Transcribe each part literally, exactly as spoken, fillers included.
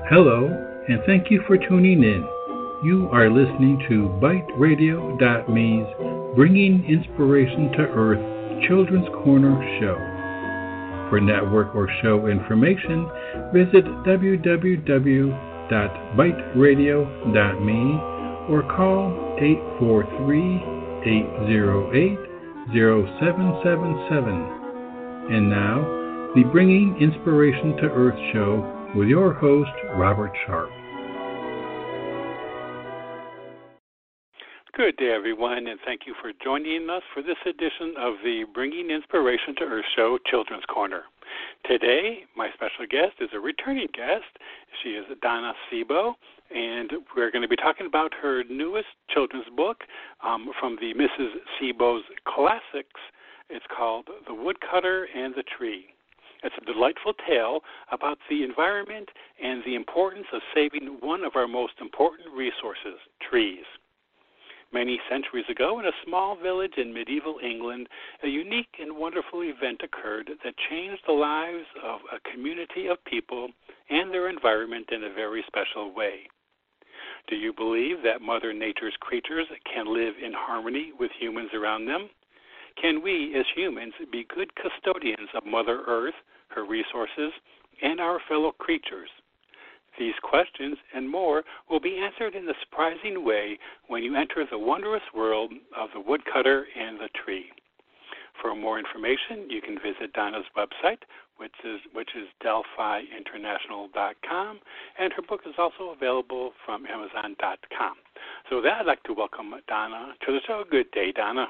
Hello, and thank you for tuning in. You are listening to Byte Radio dot me's Bringing Inspiration to Earth Children's Corner show. For network or show information, visit w w w dot byte radio dot me or call eight four three, eight zero eight, zero seven seven seven. And now, the Bringing Inspiration to Earth show with your host, Robert Sharp. Good day, everyone, and thank you for joining us for this edition of the Bringing Inspiration to Earth show, Children's Corner. Today, my special guest is a returning guest. She is Donna Sebo, and we're going to be talking about her newest children's book um, from the Missus Sebo's Classics. It's called The Woodcutter and the Tree. It's a delightful tale about the environment and the importance of saving one of our most important resources, trees. Many centuries ago, in a small village in medieval England, a unique and wonderful event occurred that changed the lives of a community of people and their environment in a very special way. Do you believe that Mother Nature's creatures can live in harmony with humans around them? Can we, as humans, be good custodians of Mother Earth, her resources, and our fellow creatures? These questions and more will be answered in a surprising way when you enter the wondrous world of the woodcutter and the tree. For more information, you can visit Donna's website, which is which is delphi international dot com, and her book is also available from amazon dot com. So with that, I'd like to welcome Donna to the show. Good day, Donna.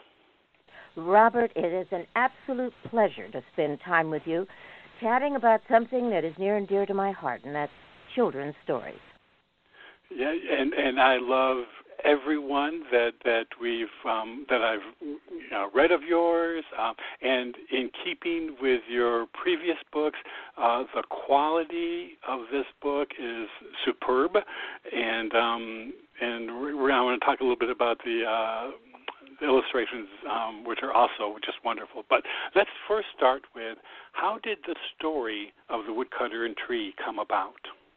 Robert, it is an absolute pleasure to spend time with you, chatting about something that is near and dear to my heart, and that's children's stories. Yeah, and and I love everyone that that we've um, that I've you know, read of yours, um, and in keeping with your previous books, uh, the quality of this book is superb, and um, and we're, I want to talk a little bit about the. Uh, illustrations, um, which are also just wonderful. But let's first start with, how did the story of the woodcutter and tree come about?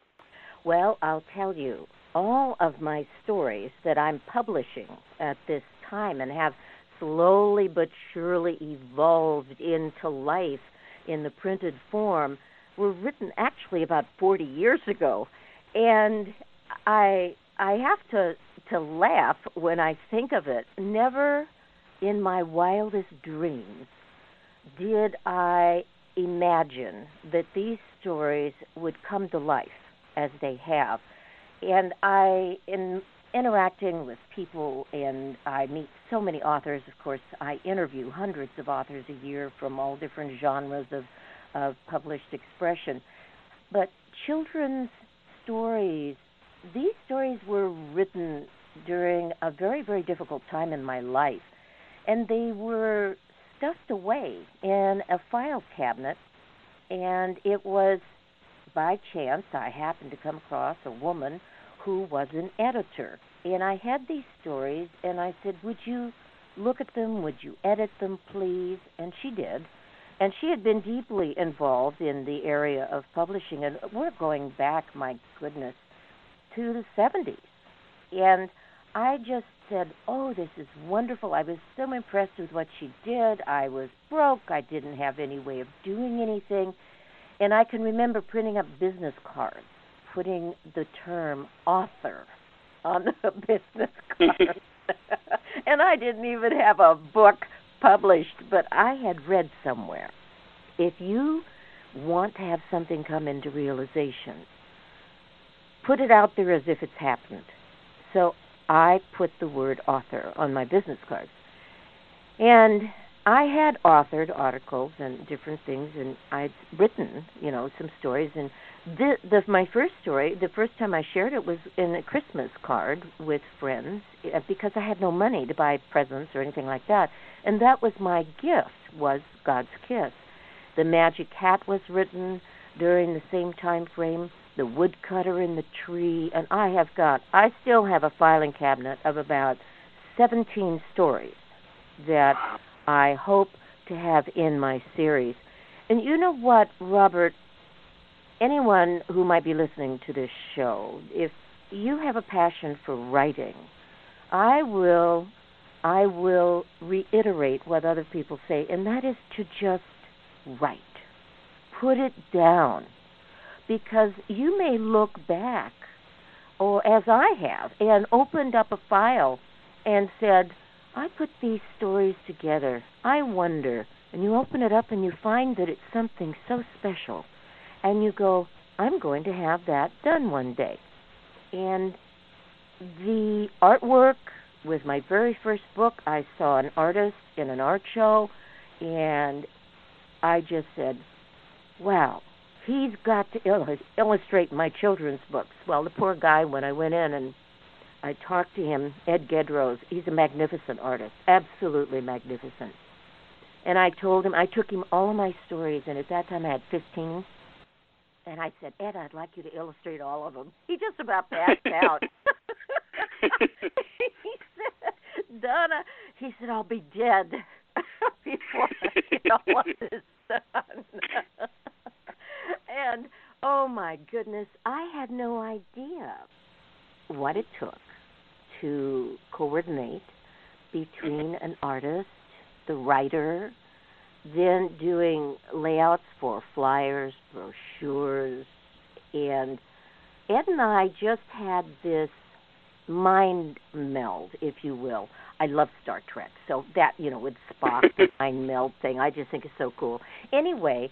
Well, I'll tell you, all of my stories that I'm publishing at this time and have slowly but surely evolved into life in the printed form were written actually about forty years ago. And I I have to to laugh when I think of it. Never in my wildest dreams did I imagine that these stories would come to life as they have. And I, in interacting with people, and I meet so many authors, of course, I interview hundreds of authors a year from all different genres of, of published expression. But children's stories, these stories were written during a very, very difficult time in my life, and they were stuffed away in a file cabinet, and it was by chance I happened to come across a woman who was an editor, and I had these stories, and I said, would you look at them, would you edit them, please? And she did, and she had been deeply involved in the area of publishing, and we're going back, my goodness, to the seventies. And I just said, oh, this is wonderful. I was so impressed with what she did. I was broke. I didn't have any way of doing anything. And I can remember printing up business cards, putting the term author on the business card. And I didn't even have a book published, but I had read somewhere, if you want to have something come into realization, put it out there as if it's happened. So I put the word author on my business cards. And I had authored articles and different things, and I'd written, you know, some stories. And the, the, my first story, the first time I shared it was in a Christmas card with friends, because I had no money to buy presents or anything like that. And that was my gift, was God's Kiss. The Magic Hat was written during the same time frame. The Woodcutter in the Tree, and I have got, I still have a filing cabinet of about seventeen stories that I hope to have in my series. And you know what, Robert, anyone who might be listening to this show, if you have a passion for writing, I will I will reiterate what other people say, and that is to just write. Put it down. Because you may look back, or as I have, and opened up a file and said, I put these stories together. I wonder. And you open it up and you find that it's something so special. And you go, I'm going to have that done one day. And the artwork with my very first book, I saw an artist in an art show, and I just said, wow, he's got to il- illustrate my children's books. Well, the poor guy, when I went in and I talked to him, Ed Gedros, he's a magnificent artist, absolutely magnificent. And I told him, I took him all of my stories, and at that time I had fifteen. And I said, Ed, I'd like you to illustrate all of them. He just about passed out. He said, Donna, he said, I'll be dead before I get all this done. And, oh, my goodness, I had no idea what it took to coordinate between an artist, the writer, then doing layouts for flyers, brochures, and Ed and I just had this mind meld, if you will. I love Star Trek, so that, you know, with Spock, the mind meld thing, I just think is so cool. Anyway,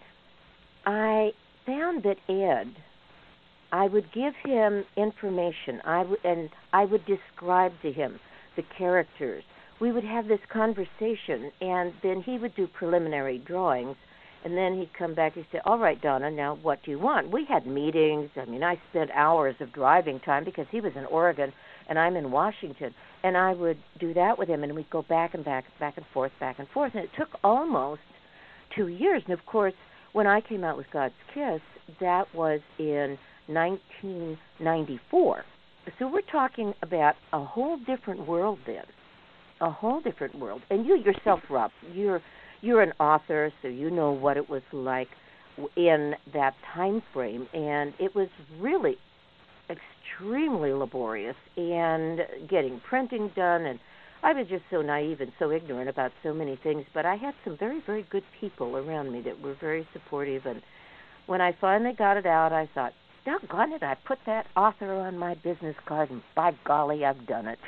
I found that Ed, I would give him information, I w- and I would describe to him the characters. We would have this conversation, and then he would do preliminary drawings, and then he'd come back and say, all right, Donna, now what do you want? We had meetings. I mean, I spent hours of driving time because he was in Oregon, and I'm in Washington, and I would do that with him, and we'd go back and back, back and forth, back and forth, and it took almost two years. And, of course, when I came out with God's Kiss, that was in nineteen ninety-four. So we're talking about a whole different world then. A whole different world. And you yourself, Rob, you're you're an author, so you know what it was like in that time frame. And it was really extremely laborious and getting printing done. And I was just so naive and so ignorant about so many things. But I had some very, very good people around me that were very supportive. And when I finally got it out, I thought, doggone it, I put that author on my business card, and by golly, I've done it.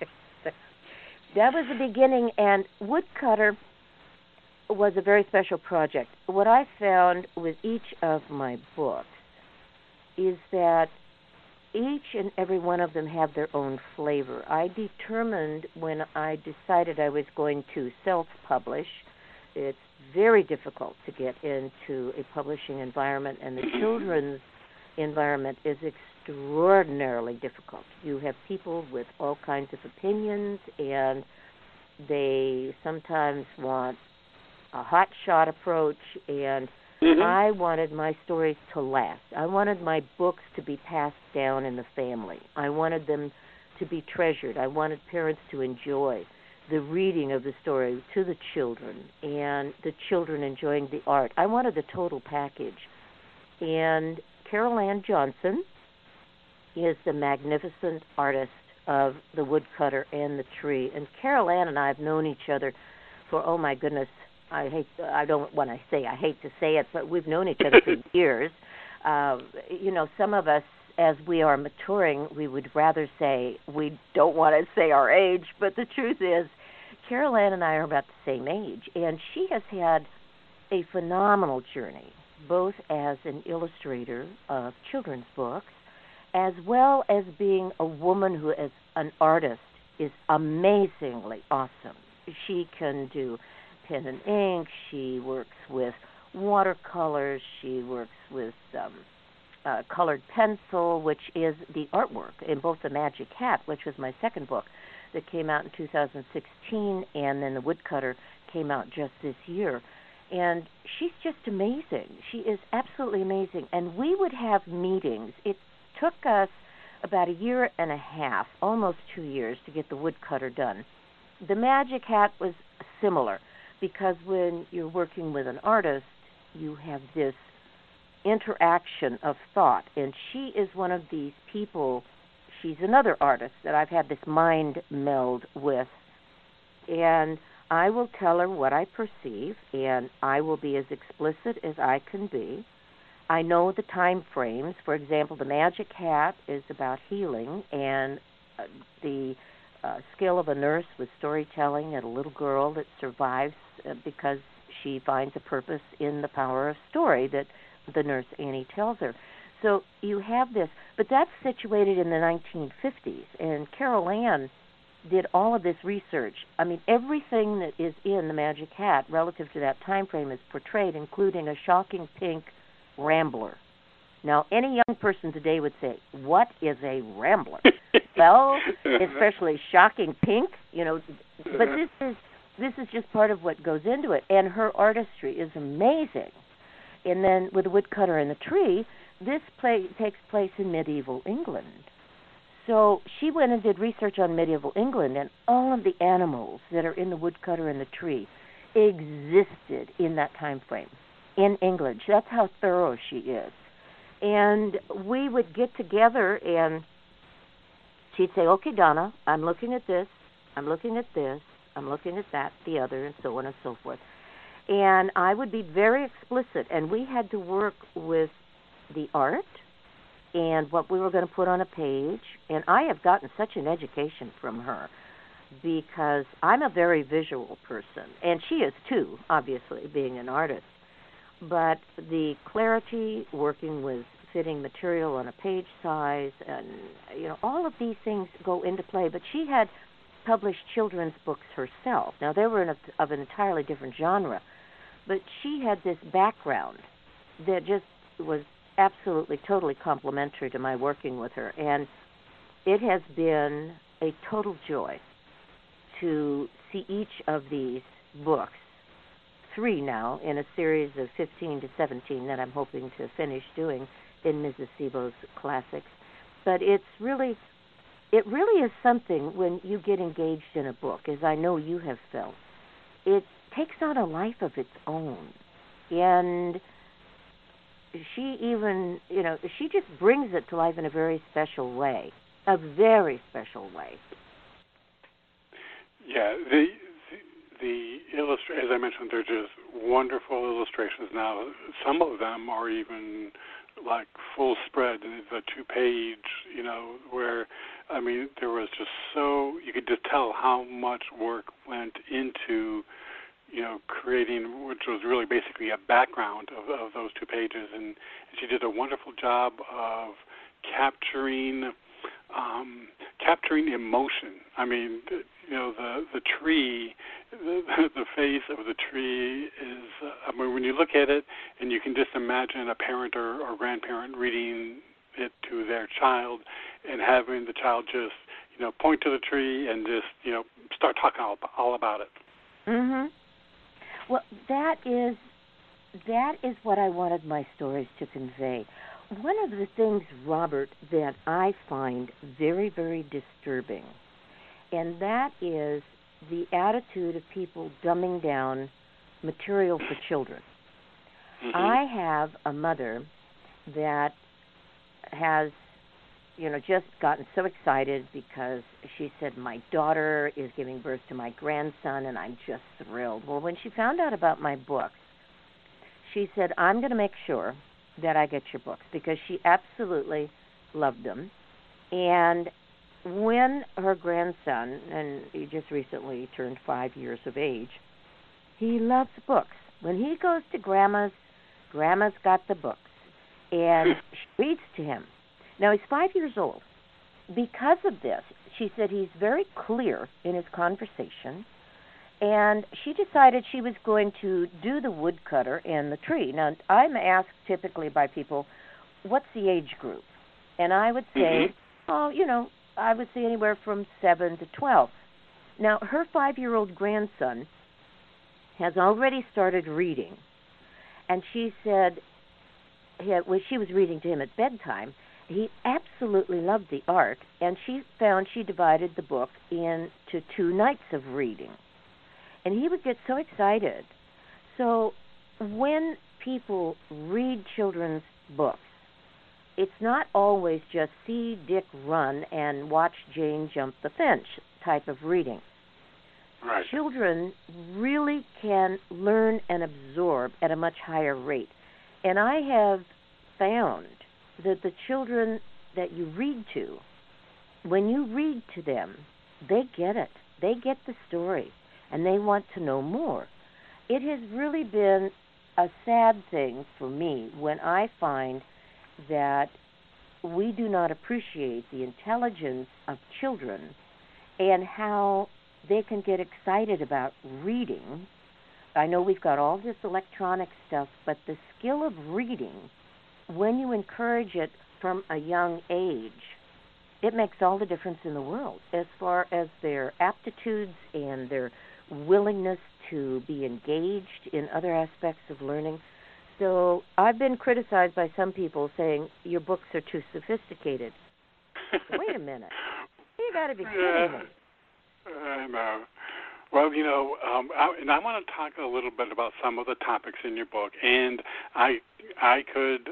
That was the beginning, and Woodcutter was a very special project. What I found with each of my books is that each and every one of them have their own flavor. I determined when I decided I was going to self-publish, it's very difficult to get into a publishing environment, and the children's environment is extraordinarily difficult. You have people with all kinds of opinions, and they sometimes want a hot shot approach, and mm-hmm. I wanted my stories to last. I wanted my books to be passed down in the family. I wanted them to be treasured. I wanted parents to enjoy the reading of the story to the children, and the children enjoying the art. I wanted the total package. And Carol Ann Johnson is the magnificent artist of the woodcutter and the tree. And Carol Ann and I have known each other for, oh my goodness, I hate, I don't, when I say, I hate to say it, but we've known each other for years. Uh, you know, some of us, as we are maturing, we would rather say we don't want to say our age, but the truth is, Carol Ann and I are about the same age, and she has had a phenomenal journey, both as an illustrator of children's books, as well as being a woman who, as an artist, is amazingly awesome. She can do pen and ink. She works with watercolors. She works with um, uh, colored pencil, which is the artwork in both The Magic Hat, which was my second book that came out in two thousand sixteen, and then The Woodcutter came out just this year. And she's just amazing. She is absolutely amazing. And we would have meetings. It took us about a year and a half, almost two years, to get The Woodcutter done. The Magic Hat was similar, because when you're working with an artist, you have this interaction of thought. And she is one of these people, she's another artist that I've had this mind meld with. And I will tell her what I perceive, and I will be as explicit as I can be. I know the time frames. For example, the Magic Hat is about healing, and uh, the uh, skill of a nurse with storytelling and a little girl that survives uh, because she finds a purpose in the power of story that the nurse Annie tells her. So you have this, but that's situated in the nineteen fifties, and Carol Ann did all of this research. I mean, everything that is in the Magic Hat relative to that time frame is portrayed, including a shocking pink rambler. Now, any young person today would say, what is a rambler? Well, especially shocking pink, you know, but this is this is just part of what goes into it. And her artistry is amazing. And then with the woodcutter and the tree, this play takes place in medieval England. So she went and did research on medieval England, and all of the animals that are in the woodcutter and the tree existed in that time frame in England. That's how thorough she is. And we would get together, and she'd say, okay, Donna, I'm looking at this, I'm looking at this, I'm looking at that, the other, and so on and so forth. And I would be very explicit, and we had to work with the art and what we were going to put on a page. And I have gotten such an education from her because I'm a very visual person, and she is too, obviously, being an artist. But the clarity, working with fitting material on a page size, and, you know, all of these things go into play. But she had published children's books herself. Now, they were in a, of an entirely different genre, but she had this background that just was absolutely, totally complimentary to my working with her. And it has been a total joy to see each of these books, three now, in a series of fifteen to seventeen that I'm hoping to finish doing in Missus Sebo's classics. But it's really, it really is something when you get engaged in a book, as I know you have felt. It takes on a life of its own. And she even, you know, she just brings it to life in a very special way, a very special way. Yeah, the the, the illustra- as I mentioned, they're just wonderful illustrations. Now, some of them are even like full spread, the two-page, you know, where, I mean, there was just so, you could just tell how much work went into, you know, creating, which was really basically a background of, of those two pages. And she did a wonderful job of capturing um, capturing emotion. I mean, the, you know, the the tree, the, the face of the tree is, uh, I mean, when you look at it, and you can just imagine a parent or, or grandparent reading it to their child and having the child just, you know, point to the tree and just, you know, start talking all, all about it. Mm-hmm. Well, that is that is what I wanted my stories to convey. One of the things, Robert, that I find very, very disturbing, and that is the attitude of people dumbing down material for children. Mm-hmm. I have a mother that has, you know, just gotten so excited because she said, my daughter is giving birth to my grandson, and I'm just thrilled. Well, when she found out about my books, she said, I'm going to make sure that I get your books, because she absolutely loved them. And when her grandson, and he just recently turned five years of age, he loves books. When he goes to Grandma's, Grandma's got the books, and she reads to him. Now, he's five years old. Because of this, she said he's very clear in his conversation, and she decided she was going to do the woodcutter and the tree. Now, I'm asked typically by people, what's the age group? And I would say, mm-hmm. oh, you know, I would say anywhere from seven to twelve. Now, her five-year-old grandson has already started reading, and she said, he had, when she was reading to him at bedtime, he absolutely loved the art, and she found she divided the book into two nights of reading. And he would get so excited. So when people read children's books, it's not always just see Dick run and watch Jane jump the fence type of reading. Right. Children really can learn and absorb at a much higher rate. And I have found that the children that you read to, when you read to them, they get it. They get the story, and they want to know more. It has really been a sad thing for me when I find that we do not appreciate the intelligence of children and how they can get excited about reading. I know we've got all this electronic stuff, but the skill of reading, when you encourage it from a young age, it makes all the difference in the world as far as their aptitudes and their willingness to be engaged in other aspects of learning. So I've been criticized by some people saying your books are too sophisticated. Wait a minute. You got to be kidding yeah, me. I know. Well, you know, um, I, and I want to talk a little bit about some of the topics in your book, and I I could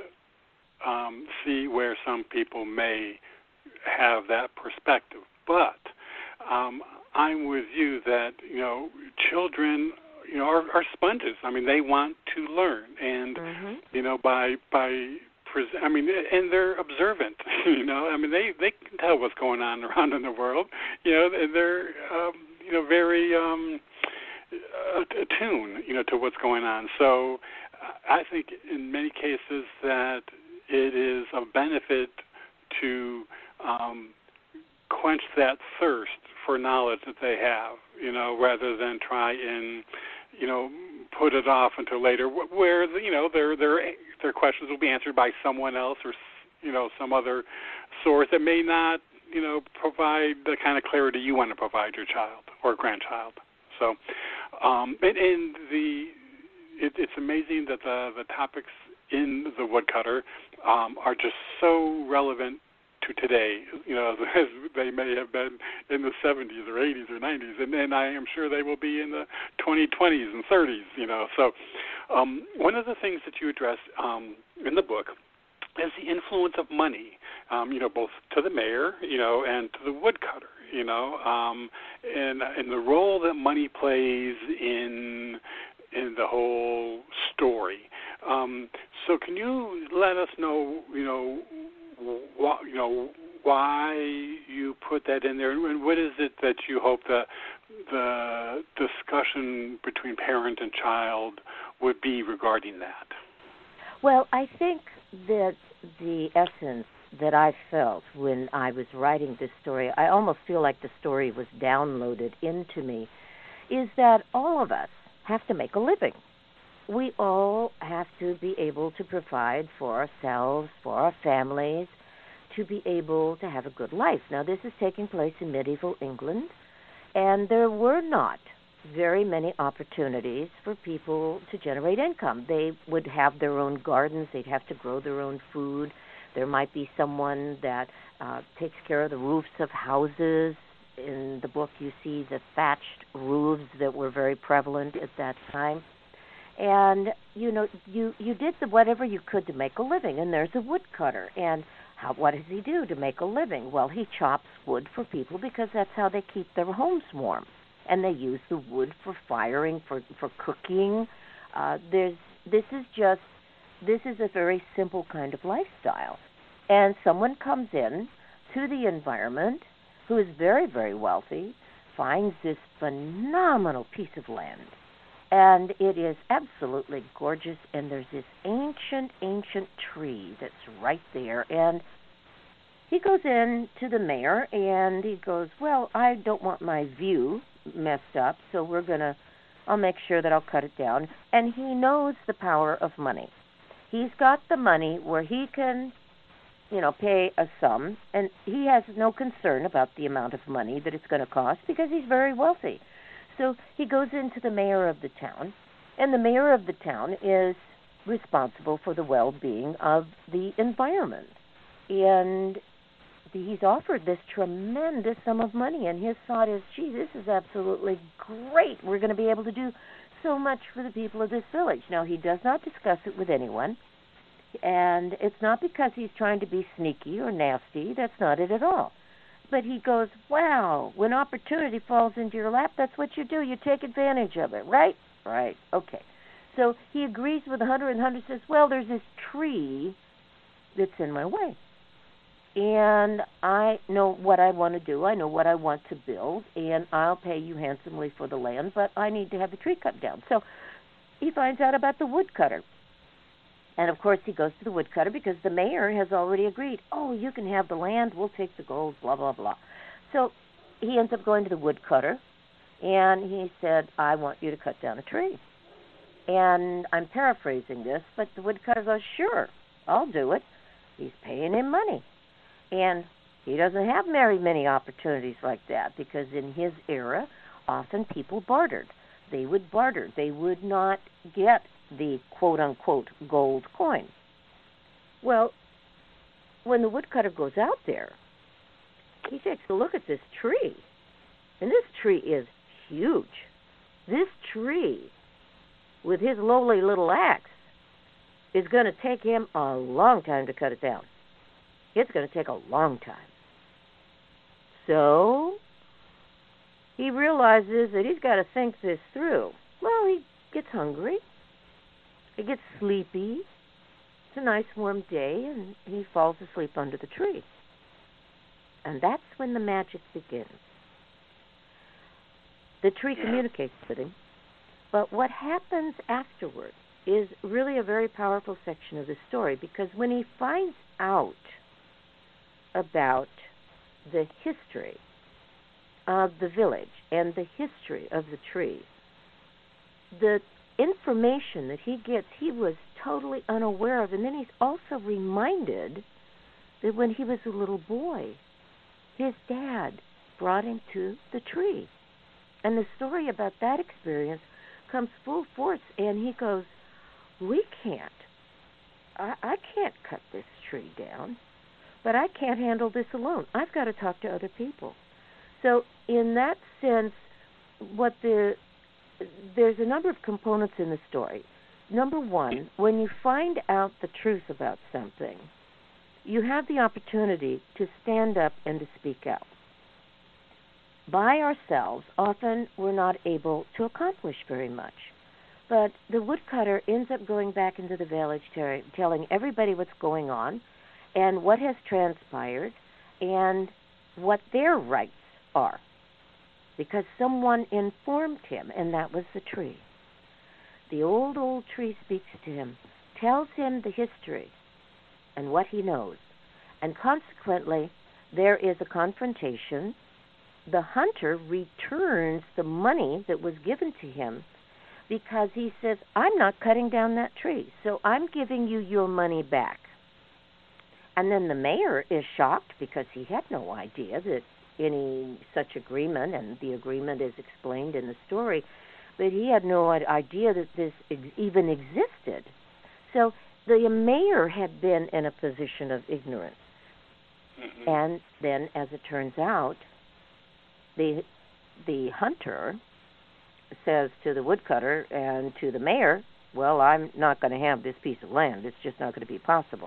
um, see where some people may have that perspective, but um, I'm with you that, you know, children, you know, are, are sponges. I mean, they want to learn, and mm-hmm. you know, by by, pres- I mean, and they're observant. You know, I mean, they, they can tell what's going on around in the world. You know, and they're um, you know very um, attuned, you know, to what's going on. So, I think in many cases that it is of benefit to um, quench that thirst for knowledge that they have, you know, rather than try and, you know, put it off until later, where, you know, their their their questions will be answered by someone else or, you know, some other source that may not, you know, provide the kind of clarity you want to provide your child or grandchild. So, um, and, and the it, it's amazing that the the topics in the Woodcutter um, are just so relevant to today, you know, as they may have been in the seventies or eighties or nineties, and then I am sure they will be in the twenty twenties and thirties, you know. So um, one of the things that you address um, in the book is the influence of money, um, you know, both to the mayor, you know, and to the woodcutter, you know, um, and, and the role that money plays in in the whole story. Um, so can you let us know, you know, wh- you know, why you put that in there, and what is it that you hope the the discussion between parent and child would be regarding that? Well, I think that the essence that I felt when I was writing this story, I almost feel like the story was downloaded into me, is that all of us have to make a living. We all have to be able to provide for ourselves, for our families, to be able to have a good life. Now, this is taking place in medieval England, and there were not very many opportunities for people to generate income. They would have their own gardens. They'd have to grow their own food. There might be someone that uh, takes care of the roofs of houses. In the book, you see the thatched roofs that were very prevalent at that time. And, you know, you, you did the, whatever you could to make a living. And there's a woodcutter. And how, what does he do to make a living? Well, he chops wood for people because that's how they keep their homes warm. And they use the wood for firing, for, for cooking. Uh, there's this is just, this is a very simple kind of lifestyle. And someone comes in to the environment who is very, very wealthy, finds this phenomenal piece of land. And it is absolutely gorgeous, and there's this ancient, ancient tree that's right there. And he goes in to the mayor, and he goes, well, I don't want my view messed up, so we're going to, I'll make sure that I'll cut it down. And he knows the power of money. He's got the money where he can, you know, pay a sum, and he has no concern about the amount of money that it's going to cost because he's very wealthy. So he goes into the mayor of the town, and the mayor of the town is responsible for the well-being of the environment. And he's offered this tremendous sum of money, and his thought is, gee, this is absolutely great. We're going to be able to do so much for the people of this village. Now, he does not discuss it with anyone, and it's not because he's trying to be sneaky or nasty. That's not it at all. But he goes, wow, when opportunity falls into your lap, that's what you do. You take advantage of it, right? Right, okay. So he agrees with the hunter, and the hunter says, well, there's this tree that's in my way. And I know what I want to do. I know what I want to build, and I'll pay you handsomely for the land, but I need to have the tree cut down. So he finds out about the woodcutter. And, of course, he goes to the woodcutter because the mayor has already agreed. Oh, you can have the land. We'll take the gold, blah, blah, blah. So he ends up going to the woodcutter, and he said, I want you to cut down a tree. And I'm paraphrasing this, but the woodcutter goes, sure, I'll do it. He's paying him money. And he doesn't have very many opportunities like that because in his era, often people bartered. They would barter. They would not get the quote-unquote gold coin. Well, when the woodcutter goes out there, he takes a look at this tree. And this tree is huge. This tree, with his lowly little axe, is going to take him a long time to cut it down. It's going to take a long time. So he realizes that he's got to think this through. Well, he gets hungry. He gets sleepy. It's a nice warm day, and he falls asleep under the tree. And that's when the magic begins. The tree communicates with him, but what happens afterward is really a very powerful section of the story, because when he finds out about the history of the village and the history of the tree, the information that he gets, he was totally unaware of. And then he's also reminded that when he was a little boy, his dad brought him to the tree. And the story about that experience comes full force, and he goes, we can't, I, I can't cut this tree down, but I can't handle this alone. I've got to talk to other people. So in that sense, what the there's a number of components in the story. Number one, when you find out the truth about something, you have the opportunity to stand up and to speak out. By ourselves, often we're not able to accomplish very much. But the woodcutter ends up going back into the village, ter- telling everybody what's going on and what has transpired and what their rights are, because someone informed him, and that was the tree. The old, old tree speaks to him, tells him the history and what he knows, and consequently, there is a confrontation. The hunter returns the money that was given to him because he says, I'm not cutting down that tree, so I'm giving you your money back. And then the mayor is shocked because he had no idea that any such agreement, and the agreement is explained in the story, but he had no idea that this ex- even existed. So the mayor had been in a position of ignorance. Mm-hmm. And then, as it turns out, the the hunter says to the woodcutter and to the mayor, well, I'm not going to have this piece of land. It's just not going to be possible.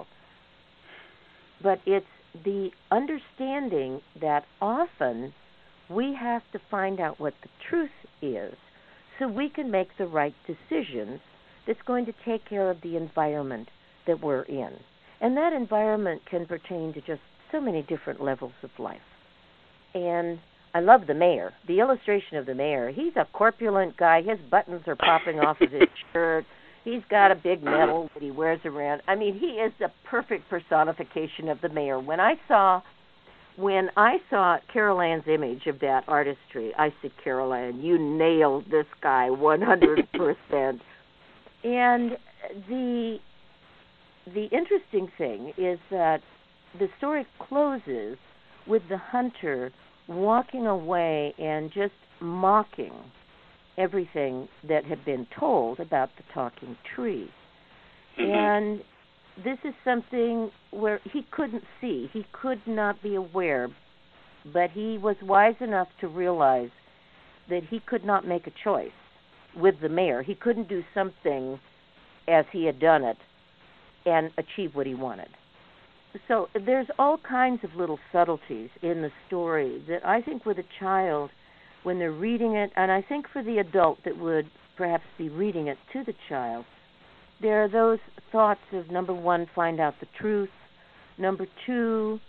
But it's the understanding that often we have to find out what the truth is so we can make the right decisions that's going to take care of the environment that we're in. And that environment can pertain to just so many different levels of life. And I love the mayor. The illustration of the mayor, he's a corpulent guy. His buttons are popping off of his shirt. He's got a big medal that he wears around. I mean, he is the perfect personification of the mayor. When I saw when I saw Carol Ann's image of that artistry, I said, Carol Ann, you nailed this guy one hundred percent. And the the interesting thing is that the story closes with the hunter walking away and just mocking everything that had been told about the talking tree. Mm-hmm. And this is something where he couldn't see. He could not be aware, but he was wise enough to realize that he could not make a choice. with the mayor. He couldn't do something as he had done it and achieve what he wanted. So there's all kinds of little subtleties in the story that I think with a child, when they're reading it, and I think for the adult that would perhaps be reading it to the child, there are those thoughts of, number one, find out the truth. Number two,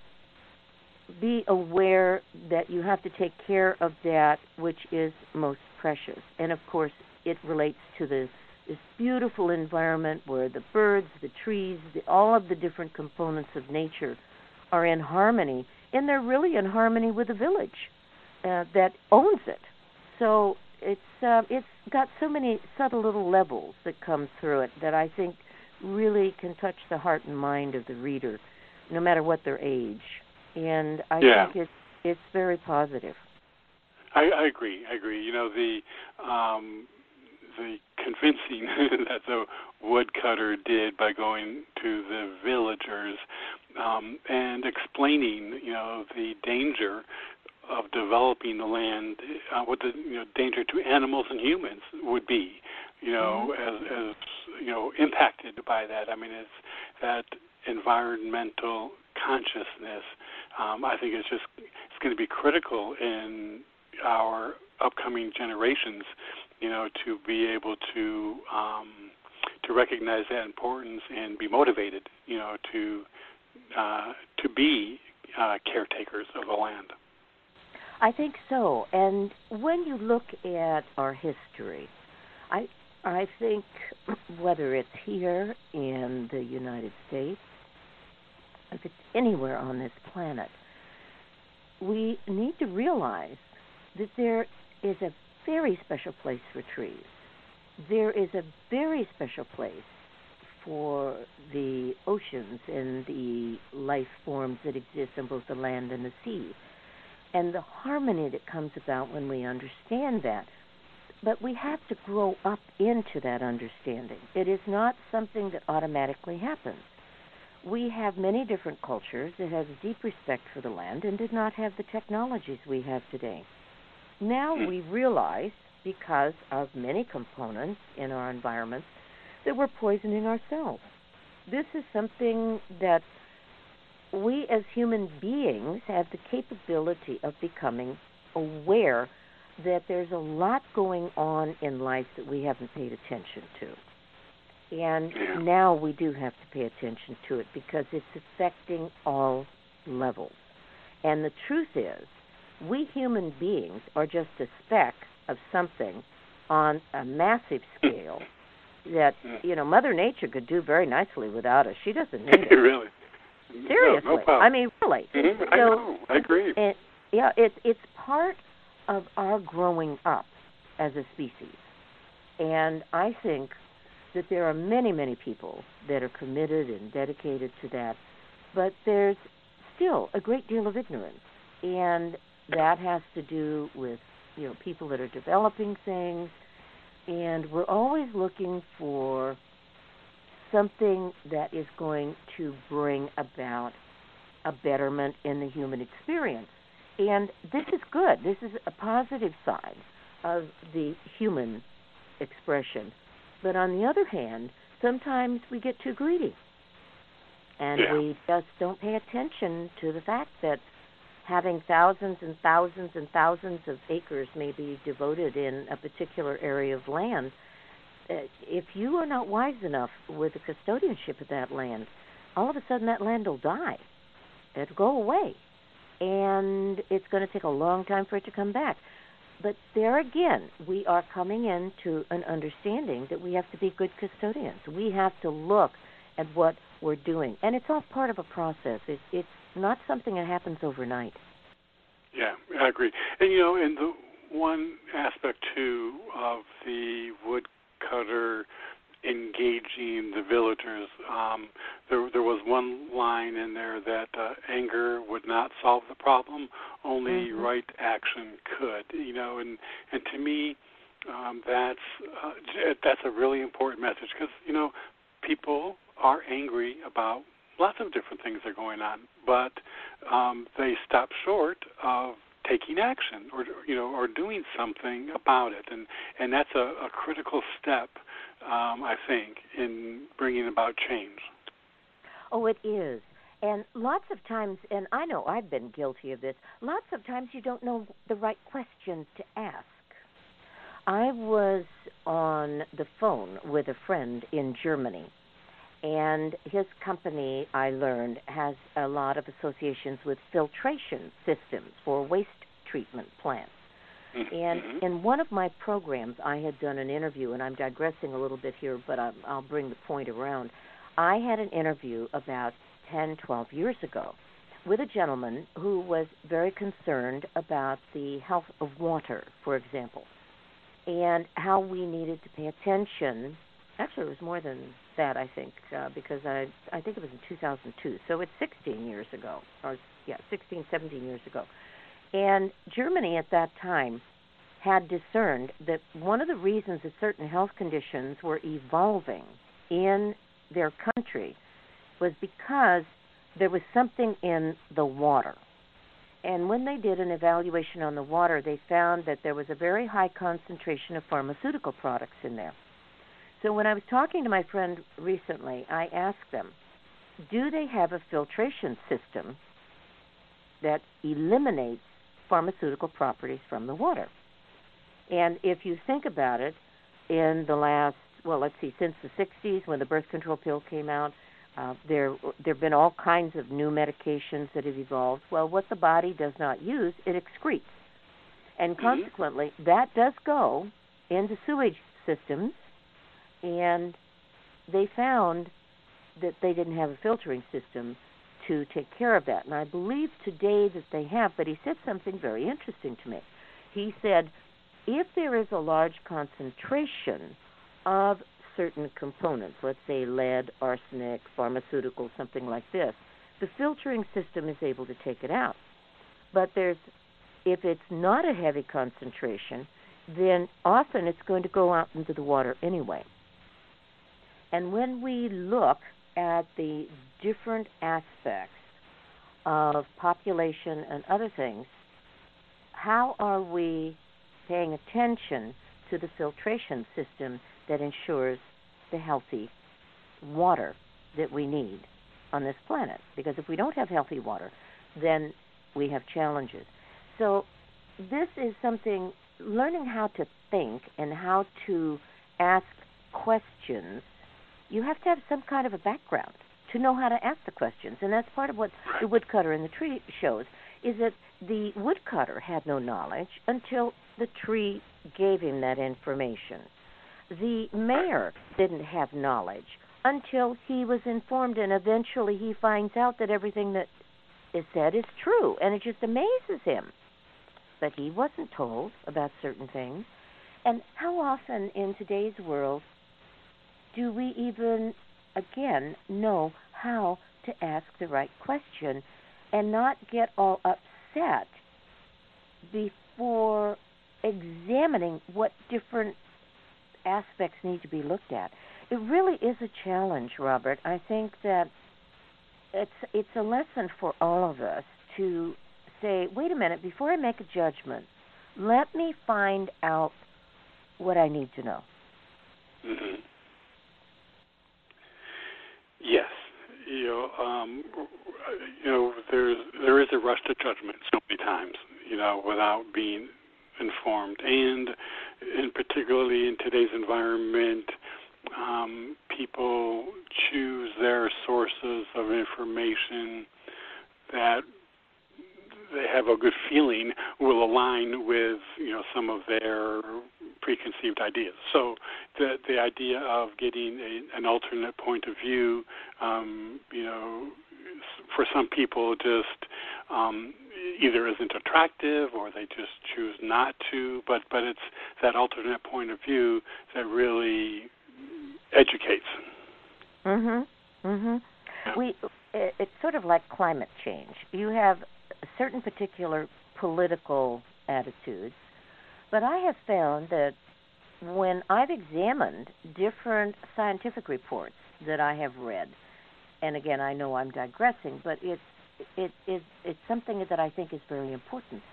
be aware that you have to take care of that which is most precious. And, of course, it relates to the this beautiful environment where the birds, the trees, the, all of the different components of nature are in harmony, and they're really in harmony with the village uh, that owns it. So it's uh, it's got so many subtle little levels that come through it that I think really can touch the heart and mind of the reader, no matter what their age. And I yeah. think it's it's very positive. I, I agree. I agree. You know, the um, the convincing that the woodcutter did by going to the villagers um, and explaining, you know, the danger of developing the land, uh, what the you know danger to animals and humans would be, you know, mm-hmm. as, as you know impacted by that. I mean, it's that environmental consciousness. Um, I think it's just it's going to be critical in our upcoming generations, you know, to be able to um, to recognize that importance and be motivated, you know, to uh, to be uh, caretakers of the land. I think so. And when you look at our history, I I think whether it's here in the United States, if it's anywhere on this planet, we need to realize that there is a very special place for trees. There is a very special place for the oceans and the life forms that exist on both the land and the sea, and the harmony that comes about when we understand that. But we have to grow up into that understanding. It is not something that automatically happens. We have many different cultures that have deep respect for the land and did not have the technologies we have today. Now we realize, because of many components in our environments, that we're poisoning ourselves. This is something that we as human beings have the capability of becoming aware that there's a lot going on in life that we haven't paid attention to. And yeah. now we do have to pay attention to it because it's affecting all levels. And the truth is, we human beings are just a speck of something on a massive scale that, you know, Mother Nature could do very nicely without us. She doesn't need it. Really? Seriously. No, no problem. I mean, really. Mm-hmm. So, I know. I agree. It, yeah, it, it's part of our growing up as a species. And I think that there are many, many people that are committed and dedicated to that, but there's still a great deal of ignorance. And that has to do with, you know, people that are developing things, and we're always looking for something that is going to bring about a betterment in the human experience. And this is good. This is a positive side of the human expression. But on the other hand, sometimes we get too greedy, and yeah. we just don't pay attention to the fact that having thousands and thousands and thousands of acres maybe devoted in a particular area of land, uh, if you are not wise enough with the custodianship of that land, all of a sudden that land will die. It'll go away. And it's going to take a long time for it to come back. But there again, we are coming into an understanding that we have to be good custodians. We have to look at what we're doing. And it's all part of a process. It, it's not something that happens overnight. Yeah, I agree. And, you know, and the one aspect, too, of the woodcutter engaging the villagers, um, there, there was one line in there that uh, anger would not solve the problem, only mm-hmm. right action could, you know, and, and to me, um, that's, uh, that's a really important message because, you know, people are angry about lots of different things that are going on, but um, they stop short of taking action or, you know, or doing something about it. And, and that's a, a critical step, um, I think, in bringing about change. Oh, it is. And lots of times, and I know I've been guilty of this, lots of times you don't know the right questions to ask. I was on the phone with a friend in Germany, and his company, I learned, has a lot of associations with filtration systems for waste treatment plants. Mm-hmm. And in one of my programs, I had done an interview, and I'm digressing a little bit here, but I'll, I'll bring the point around. I had an interview about ten, twelve years ago with a gentleman who was very concerned about the health of water, for example, and how we needed to pay attention. Actually, it was more than that, I think, uh, because I I think it was in two thousand two, so it's sixteen years ago, or yeah, sixteen, seventeen years ago. And Germany at that time had discerned that one of the reasons that certain health conditions were evolving in their country was because there was something in the water. And when they did an evaluation on the water, they found that there was a very high concentration of pharmaceutical products in there. So when I was talking to my friend recently, I asked them, do they have a filtration system that eliminates pharmaceutical properties from the water? And if you think about it, in the last, well, let's see, since the sixties when the birth control pill came out, uh, there there have been all kinds of new medications that have evolved. Well, what the body does not use, it excretes. And mm-hmm. consequently, that does go into sewage systems, and they found that they didn't have a filtering system to take care of that. And I believe today that they have, but he said something very interesting to me. He said, if there is a large concentration of certain components, let's say lead, arsenic, pharmaceuticals, something like this, the filtering system is able to take it out. But there's, if it's not a heavy concentration, then often it's going to go out into the water anyway. And when we look at the different aspects of population and other things, how are we paying attention to the filtration system that ensures the healthy water that we need on this planet? Because if we don't have healthy water, then we have challenges. So this is something, learning how to think and how to ask questions. You have to have some kind of a background to know how to ask the questions. And that's part of what the woodcutter in the tree shows, is that the woodcutter had no knowledge until the tree gave him that information. The mayor didn't have knowledge until he was informed, and eventually he finds out that everything that is said is true, and it just amazes him. But he wasn't told about certain things. And how often in today's world do we even, again, know how to ask the right question and not get all upset before examining what different aspects need to be looked at? It really is a challenge, Robert. I think that it's it's a lesson for all of us to say, wait a minute, before I make a judgment, let me find out what I need to know. Mm-hmm. Yes, you know, um, you know, there's there is a rush to judgment so many times, you know, without being informed, and in particularly in today's environment, um, people choose their sources of information that they have a good feeling will align with, you know, some of their preconceived ideas. So the the idea of getting a, an alternate point of view, um, you know, for some people just um, either isn't attractive or they just choose not to, but, but it's that alternate point of view that really educates. Mm-hmm. Mm-hmm. We, it, it's sort of like climate change. You have certain particular political attitudes, but I have found that when I've examined different scientific reports that I have read, and again, I know I'm digressing, but it's it is it's something that I think is very important.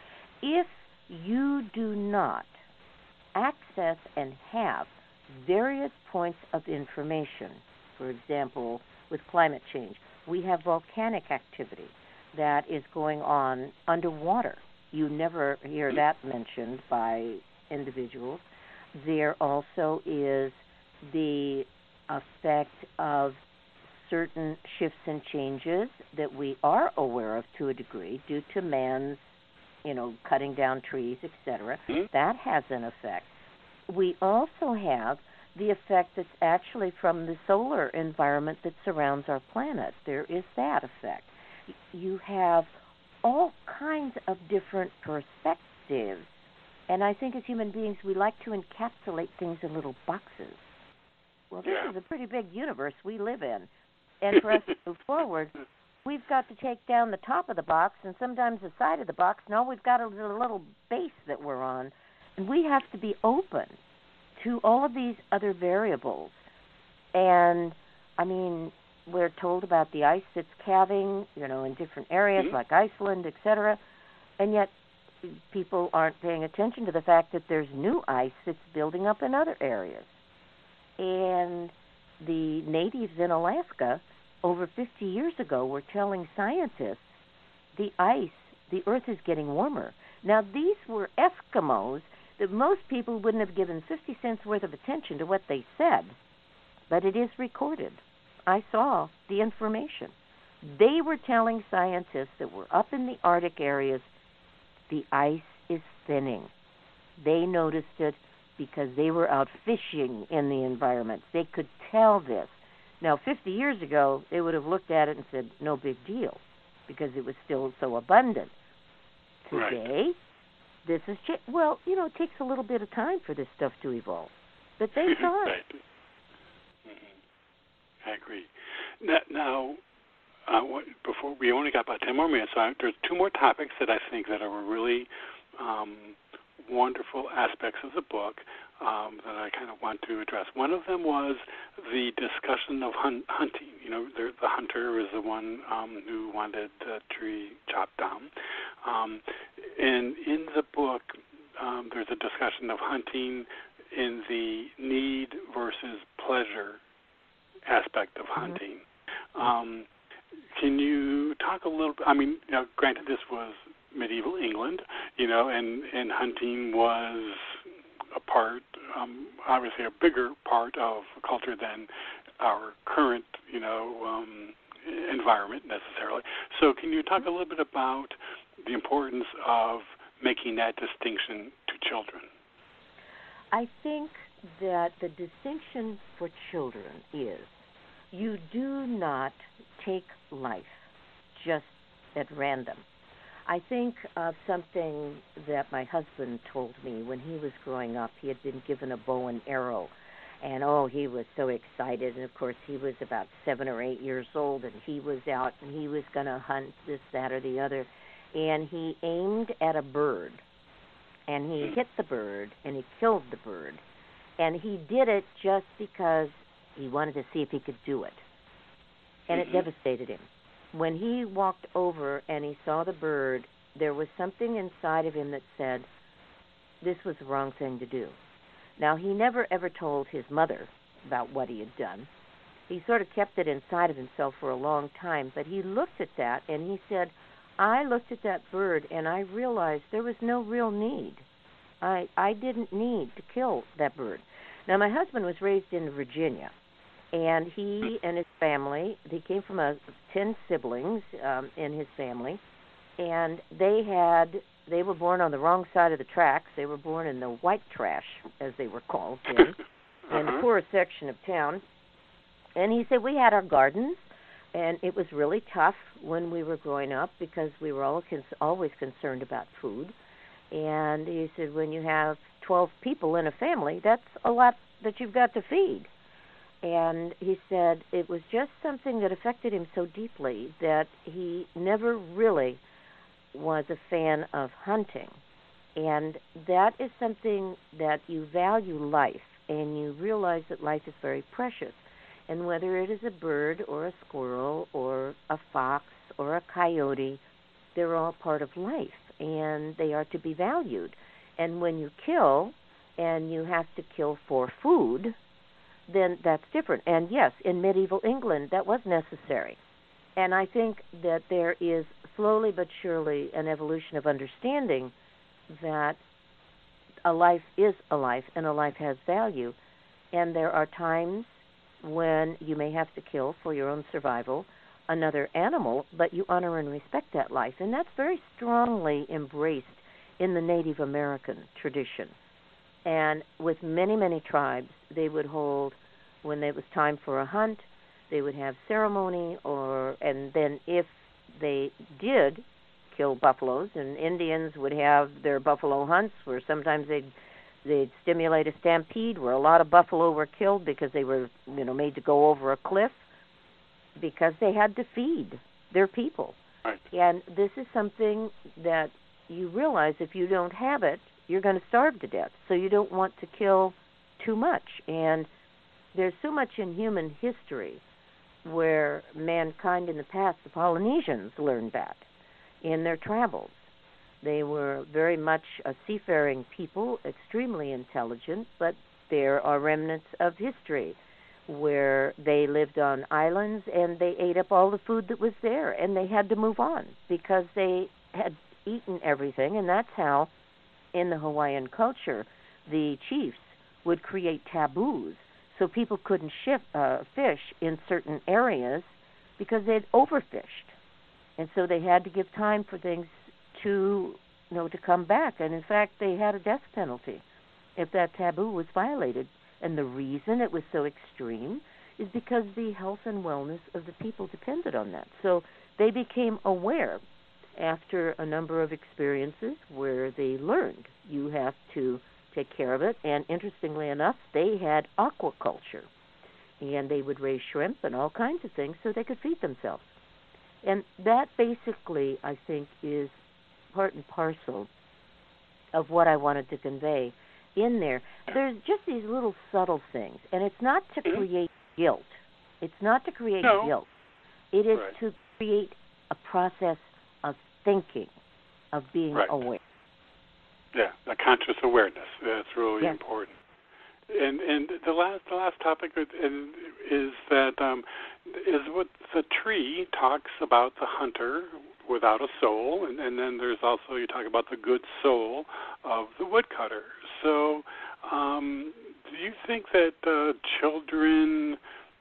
if you do not access and have various points of information, for example, with climate change, we have volcanic activity that is going on underwater. You never hear that mentioned by individuals. There also is the effect of certain shifts and changes that we are aware of to a degree due to man's, you know, cutting down trees, et cetera. Mm-hmm. That has an effect. We also have the effect that's actually from the solar environment that surrounds our planet. There is that effect. You have all kinds of different perspectives. And I think as human beings, we like to encapsulate things in little boxes. Well, this yeah. is a pretty big universe we live in. And for us to move forward, we've got to take down the top of the box and sometimes the side of the box. No, we've got a little base that we're on. And we have to be open to all of these other variables. And, I mean, we're told about the ice that's calving, you know, in different areas mm-hmm. like Iceland, et cetera. And yet people aren't paying attention to the fact that there's new ice that's building up in other areas. And the natives in Alaska over fifty years ago were telling scientists the ice, the earth is getting warmer. Now, these were Eskimos that most people wouldn't have given fifty cents worth of attention to what they said, but it is recorded. I saw the information. They were telling scientists that were up in the Arctic areas, the ice is thinning. They noticed it because they were out fishing in the environment. They could tell this. Now, fifty years ago, they would have looked at it and said, no big deal, because it was still so abundant. Today, right. this is, ch- well, you know, it takes a little bit of time for this stuff to evolve. But they saw it. Right. Mm-hmm. I agree. Now, now uh, what, before we only got about ten more minutes, so I, there's two more topics that I think that are really um, wonderful aspects of the book um, that I kind of want to address. One of them was the discussion of hun- hunting. You know, the, the hunter is the one um, who wanted the tree chopped down. Um, and in the book, um, there's a discussion of hunting in the need versus pleasure aspect of hunting. Mm-hmm. Um, can you talk a little bit? I mean, you know, granted, this was medieval England, you know, and, and hunting was a part, um, obviously a bigger part of culture than our current, you know, um, environment necessarily. So can you talk a little bit about the importance of making that distinction to children? I think that the distinction for children is you do not take life just at random. I think of something that my husband told me when he was growing up. He had been given a bow and arrow, and, oh, he was so excited. And, of course, he was about seven or eight years old, and he was out, and he was going to hunt this, that, or the other. And he aimed at a bird, and he hit the bird, and he killed the bird. And he did it just because he wanted to see if he could do it. And mm-hmm. it devastated him. When he walked over and he saw the bird, there was something inside of him that said, this was the wrong thing to do. Now, he never ever told his mother about what he had done. He sort of kept it inside of himself for a long time, but he looked at that and he said, I looked at that bird and I realized there was no real need. I I didn't need to kill that bird. Now, my husband was raised in Virginia, and he and his family, they came from a, ten siblings um, in his family, and they had, they were born on the wrong side of the tracks. They were born in the white trash, as they were called then, uh-huh. in the poorest section of town. And he said, we had our gardens, and it was really tough when we were growing up because we were all cons- always concerned about food. And he said, when you have twelve people in a family, that's a lot that you've got to feed. And he said it was just something that affected him so deeply that he never really was a fan of hunting. And that is something that you value life, and you realize that life is very precious. And whether it is a bird or a squirrel or a fox or a coyote, they're all part of life. and they are to be valued. And when you kill, and you have to kill for food, then that's different. And yes, in medieval England, that was necessary. And I think that there is slowly but surely an evolution of understanding that a life is a life and a life has value. And there are times when you may have to kill for your own survival another animal, but you honor and respect that life. And that's very strongly embraced in the Native American tradition. And with many, many tribes, they would hold, when it was time for a hunt, they would have ceremony, or and then if they did kill buffaloes, and Indians would have their buffalo hunts where sometimes they'd they'd stimulate a stampede where a lot of buffalo were killed because they were, you know, made to go over a cliff because they had to feed their people. Right. And this is something that you realize if you don't have it, you're going to starve to death. So you don't want to kill too much. And there's so much in human history where mankind in the past, the Polynesians learned that in their travels. They were very much a seafaring people, extremely intelligent, but there are remnants of history where they lived on islands and they ate up all the food that was there, and they had to move on because they had eaten everything. And that's how, in the Hawaiian culture, the chiefs would create taboos so people couldn't ship, uh, fish in certain areas because they'd overfished. And so they had to give time for things to, you know, to come back. And in fact, they had a death penalty if that taboo was violated. And the reason it was so extreme is because the health and wellness of the people depended on that. So they became aware after a number of experiences where they learned you have to take care of it. And interestingly enough, they had aquaculture, and they would raise shrimp and all kinds of things so they could feed themselves. And that basically, I think, is part and parcel of what I wanted to convey in there. There's just these little subtle things, and it's not to create guilt. It's not to create no. guilt. It is right. to create a process of thinking, of being right. aware. Yeah, a conscious awareness. That's really yes. important. And and the last the last topic is, is that um, is what the tree talks about the hunter without a soul, and, and then there's also, you talk about the good soul of the woodcutter. So um, do you think that uh, children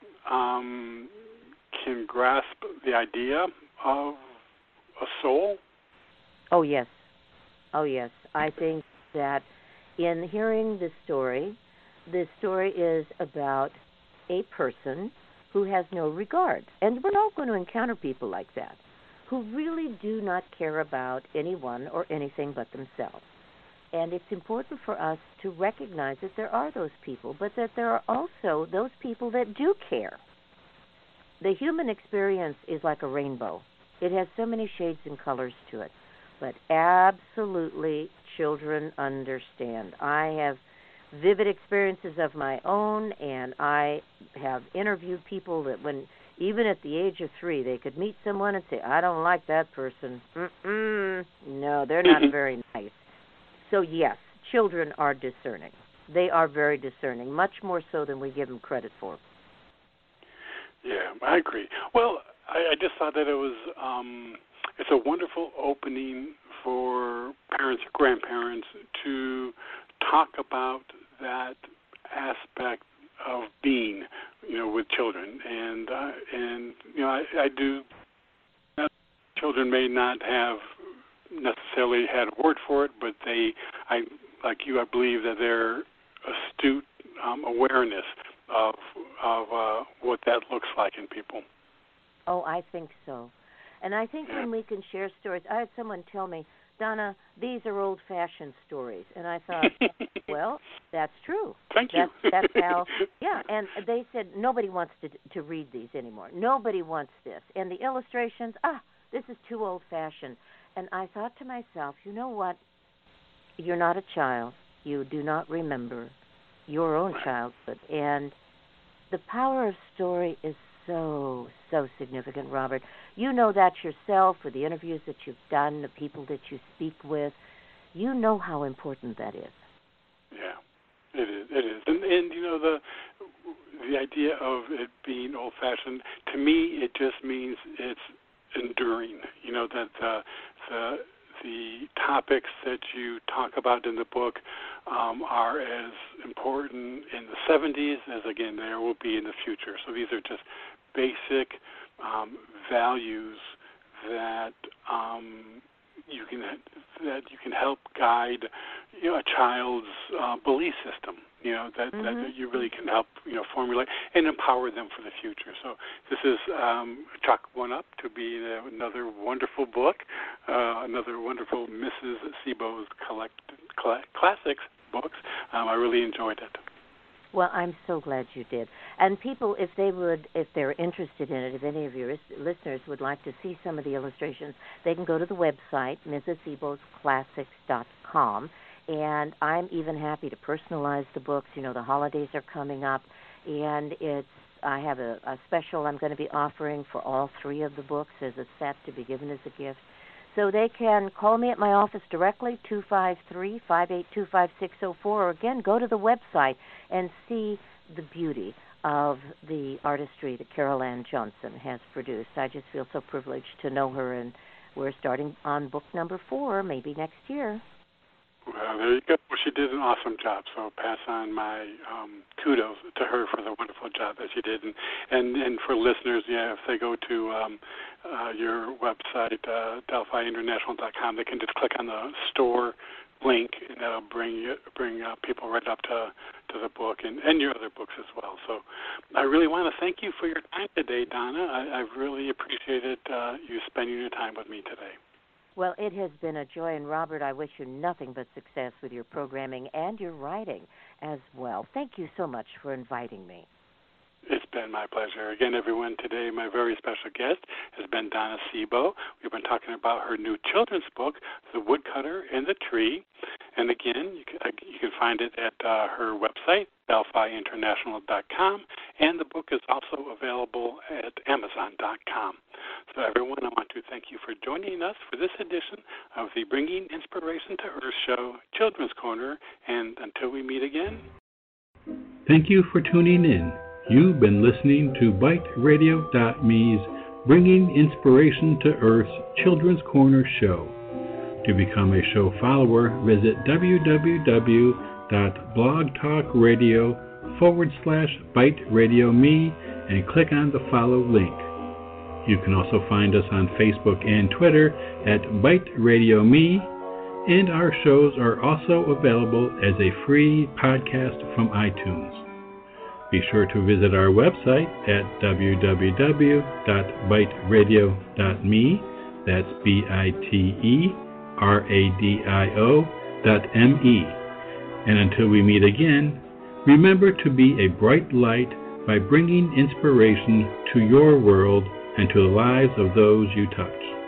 um, can grasp the idea of a soul? Oh, yes. Oh, yes. I think that in hearing this story, this story is about a person who has no regard. And we're all going to encounter people like that, who really do not care about anyone or anything but themselves. And it's important for us to recognize that there are those people, but that there are also those people that do care. The human experience is like a rainbow. It has so many shades and colors to it. But absolutely, children understand. I have vivid experiences of my own, and I have interviewed people that when, even at the age of three, they could meet someone and say, I don't like that person. Mm-mm. No, they're not very nice. So, yes, children are discerning. They are very discerning, much more so than we give them credit for. Yeah, I agree. Well, I, I just thought that it was, um, it's a wonderful opening for parents or grandparents to talk about that aspect of being, you know, with children. And, uh, and you know, I, I do, children may not have necessarily had a word for it, but they, I like you, I believe that they're astute um, awareness of of uh, what that looks like in people. Oh, I think so. And I think yeah. when we can share stories, I had someone tell me, Donna, these are old-fashioned stories. And I thought, well, that's true. Thank that's, you. That's how, yeah. And they said, nobody wants to to read these anymore. Nobody wants this. And the illustrations, ah, this is too old-fashioned. And I thought to myself, you know what? You're not a child. You do not remember your own childhood. And the power of story is so, so significant, Robert. You know that yourself with the interviews that you've done, the people that you speak with. You know how important that is. Yeah, it is. It is. And, and you know, the the idea of it being old-fashioned, to me, it just means it's enduring. You know, that the, the, the topics that you talk about in the book um, are as important in the seventies as, again, there will be in the future. So these are just basic um, values that um, you can that you can help guide, you know, a child's uh, belief system. You know, that, mm-hmm. that you really can help, you know, formulate and empower them for the future. So this is um, chalk one up to be another wonderful book, uh, another wonderful Missus Sebo's collect, cl- classics books. Um, I really enjoyed it. Well, I'm so glad you did. And people, if they would, if they're interested in it, if any of your listeners would like to see some of the illustrations, they can go to the website, Missus Sebos Classics dot com. And I'm even happy to personalize the books. You know, the holidays are coming up, and it's I have a, a special I'm going to be offering for all three of the books as a set to be given as a gift. So they can call me at my office directly, two five three, five eight two, five six zero four, or again, go to the website and see the beauty of the artistry that Carol Ann Johnson has produced. I just feel so privileged to know her, and we're starting on book number four, maybe next year. Well, there you go. Well, she did an awesome job, so pass on my um, kudos to her for the wonderful job that she did. And, and, and for listeners, yeah, if they go to um, uh, your website, uh, Delphi International dot com, they can just click on the store link, and that'll bring bring uh, people right up to to the book and, and your other books as well. So I really want to thank you for your time today, Donna. I, I've really appreciated uh, you spending your time with me today. Well, it has been a joy, and Robert, I wish you nothing but success with your programming and your writing as well. Thank you so much for inviting me. It's been my pleasure. Again, everyone, today my very special guest has been Donna Sebo. We've been talking about her new children's book, The Woodcutter and the Tree. And again, you can, you can find it at uh, her website, Delphi International dot com, and the book is also available at Amazon dot com. So everyone, I want to thank you for joining us for this edition of the Bringing Inspiration to Earth show, Children's Corner, and until we meet again. Thank you for tuning in. You've been listening to Bite Radio dot me's Bringing Inspiration to Earth's Children's Corner show. To become a show follower, visit www.blogtalkradio forward slash Bite Radio Me and click on the follow link. You can also find us on Facebook and Twitter at Bite Radio Me, and our shows are also available as a free podcast from iTunes. Be sure to visit our website at w w w dot bite radio dot me, that's B I T E R A D I O dot M E. And until we meet again, remember to be a bright light by bringing inspiration to your world and to the lives of those you touch.